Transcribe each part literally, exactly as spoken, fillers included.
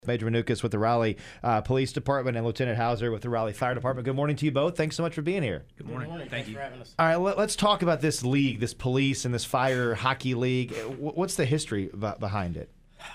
Major Manukas with the Raleigh uh, Police Department and Lieutenant Hauser with the Raleigh Fire Department. Good morning to you both. Thanks so much for being here. Good morning. Good morning. Thank Thanks you for having us. All right, let, let's talk about this league, this police and this fire hockey league. What's the history b- behind it?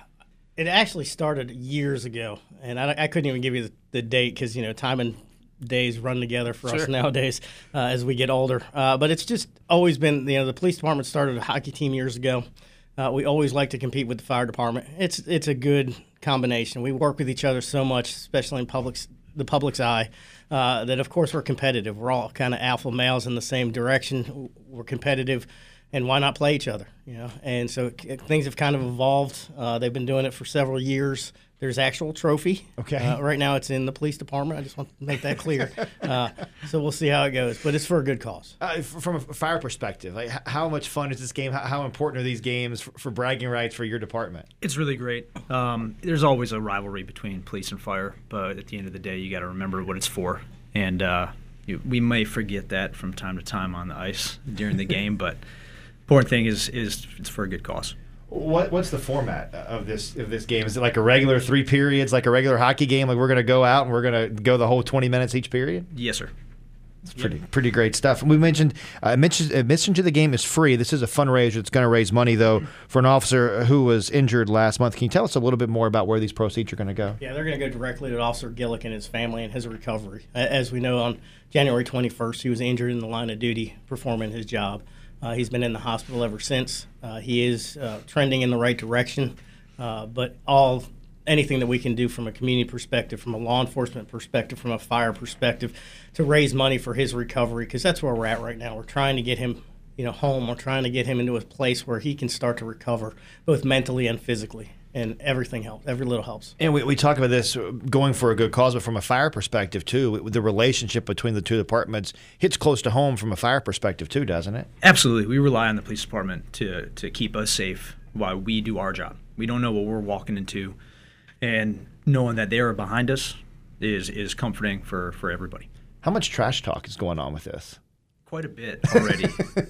It actually started years ago, and I, I couldn't even give you the, the date because, you know, time and days run together for Sure. us nowadays uh, as we get older. Uh, but it's just always been, you know, the police department started a hockey team years ago. Uh, we always like to compete with the fire department. It's it's a good combination. We work with each other so much, especially in public's, the public's eye, uh, that, of course, we're competitive. We're all kind of alpha males in the same direction. We're competitive, and why not play each other? You know, and so things have kind of evolved. Uh, they've been doing it for several years. There's actual trophy. Okay. Uh, right now it's in the police department. I just want to make that clear. uh, so we'll see how it goes. But it's for a good cause. Uh, f- from a fire perspective, like h- how much fun is this game? How, how important are these games for, for bragging rights for your department? It's really great. Um, there's always a rivalry between police and fire, but at the end of the day, you got to remember what it's for. And uh, you, we may forget that from time to time on the ice during the game, but important thing is is it's for a good cause. What what's the format of this of this game? Is it like a regular three periods, like a regular hockey game? Like we're going to go out and we're going to go the whole twenty minutes each period? Yes, sir. It's pretty pretty great stuff. We mentioned uh, admission, admission to the game is free. This is a fundraiser. It's going to raise money though for an officer who was injured last month. Can you tell us a little bit more about where these proceeds are going to go? Yeah, they're going to go directly to Officer Gillick and his family and his recovery. As we know, on January twenty-first, he was injured in the line of duty performing his job. Uh, he's been in the hospital ever since. Uh, he is uh, trending in the right direction, uh, but all anything that we can do from a community perspective, from a law enforcement perspective, from a fire perspective, to raise money for his recovery, because that's where we're at right now. We're trying to get him, you know, home. We're trying to get him into a place where he can start to recover, both mentally and physically. And everything helps. Every little helps. And we, we talk about this going for a good cause, but from a fire perspective, too, the relationship between the two departments hits close to home from a fire perspective, too, doesn't it? Absolutely. We rely on the police department to, to keep us safe while we do our job. We don't know what we're walking into, and knowing that they are behind us is is comforting for, for everybody. How much trash talk is going on with this? Quite a bit already.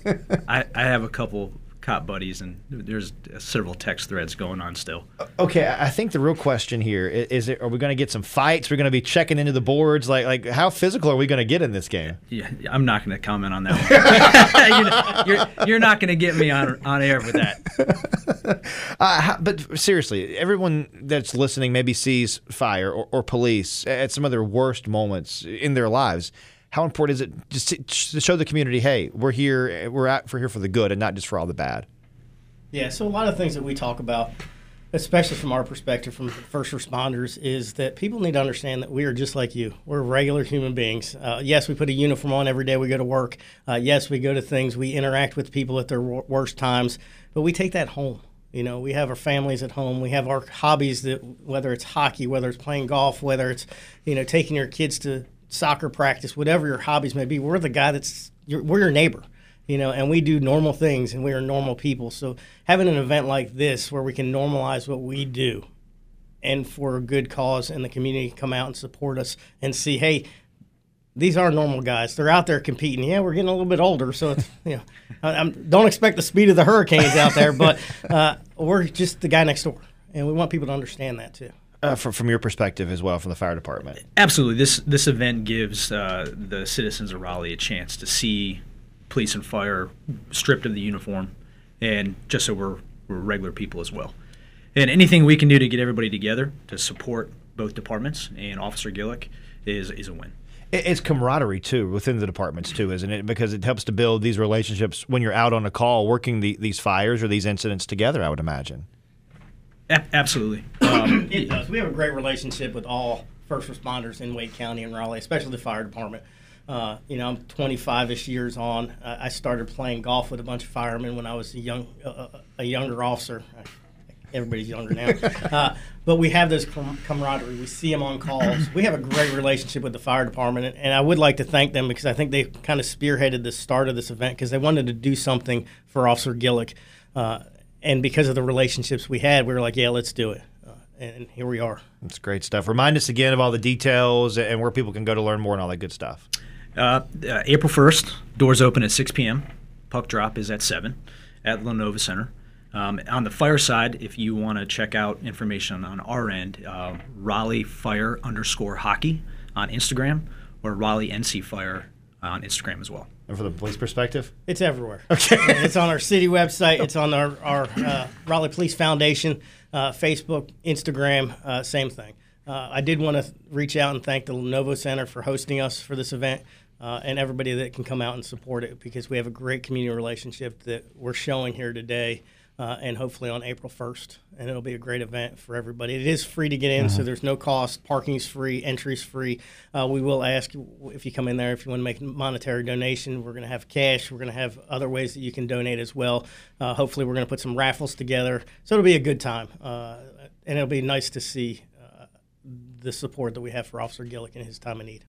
I, I have a couple cop buddies, and there's several text threads going on still. Okay, I think the real question here is: is it, are we going to get some fights? We're going to be checking into the boards. Like, like how physical are we going to get in this game? Yeah, I'm not going to comment on that one. you're, you're, you're not going to get me on on air with that. Uh, how, but seriously, everyone that's listening maybe sees fire or, or police at some of their worst moments in their lives. How important is it just to, to show the community, hey, we're here, we're out for here for the good and not just for all the bad? Yeah, so a lot of things that we talk about, especially from our perspective, from first responders, is that people need to understand that we are just like you. We're regular human beings. Uh, yes, we put a uniform on every day we go to work. Uh, yes, we go to things. We interact with people at their wor- worst times, but we take that home. You know, we have our families at home. We have our hobbies, that whether it's hockey, whether it's playing golf, whether it's, you know, taking your kids to soccer practice, whatever your hobbies may be. We're the guy that's, you're, we're your neighbor. You know, and we do normal things, and we are normal people. So having an event like this where we can normalize what we do and for a good cause, and the community come out and support us and see, hey, these are normal guys. They're out there competing. Yeah, we're getting a little bit older, so it's, you know, I, I'm, don't expect the speed of the Hurricanes out there, but uh, we're just the guy next door, and we want people to understand that too. Uh, from, from your perspective as well, from the fire department. Absolutely. This this event gives uh, the citizens of Raleigh a chance to see police and fire stripped of the uniform, and just so we're, we're regular people as well. And anything we can do to get everybody together to support both departments and Officer Gillick is is a win. It's camaraderie, too, within the departments, too, isn't it? Because it helps to build these relationships when you're out on a call working the, these fires or these incidents together, I would imagine. A- absolutely. Um, It does. We have a great relationship with all first responders in Wake County and Raleigh, especially the fire department. Uh, you know, I'm twenty-five-ish years on. Uh, I started playing golf with a bunch of firemen when I was a young, uh, a younger officer. Everybody's younger now. Uh, but we have this com- camaraderie. We see them on calls. We have a great relationship with the fire department, and I would like to thank them because I think they kind of spearheaded the start of this event because they wanted to do something for Officer Gillick. Uh, and because of the relationships we had, we were like, yeah, let's do it. Uh, and here we are. That's great stuff. Remind us again of all the details and where people can go to learn more and all that good stuff. Uh, uh, April first, doors open at six p.m. Puck drop is at seven at Lenovo Center. Um, on the fire side, if you want to check out information on our end, uh, Raleigh Fire underscore hockey on Instagram, or Raleigh N C Fire on Instagram as well. And from the police perspective? It's everywhere. Okay. It's on our city website. It's on our, our uh, Raleigh Police Foundation, uh, Facebook, Instagram, uh, same thing. Uh, I did want to reach out and thank the Lenovo Center for hosting us for this event, uh, and everybody that can come out and support it, because we have a great community relationship that we're showing here today. Uh, and hopefully on April first, and it'll be a great event for everybody. It is free to get in, mm-hmm. so there's no cost. Parking's free, entry's free. Uh, we will ask if you come in there if you want to make a monetary donation. We're going to have cash. We're going to have other ways that you can donate as well. Uh, hopefully we're going to put some raffles together, so it'll be a good time, uh, and it'll be nice to see uh, the support that we have for Officer Gillick in his time of need.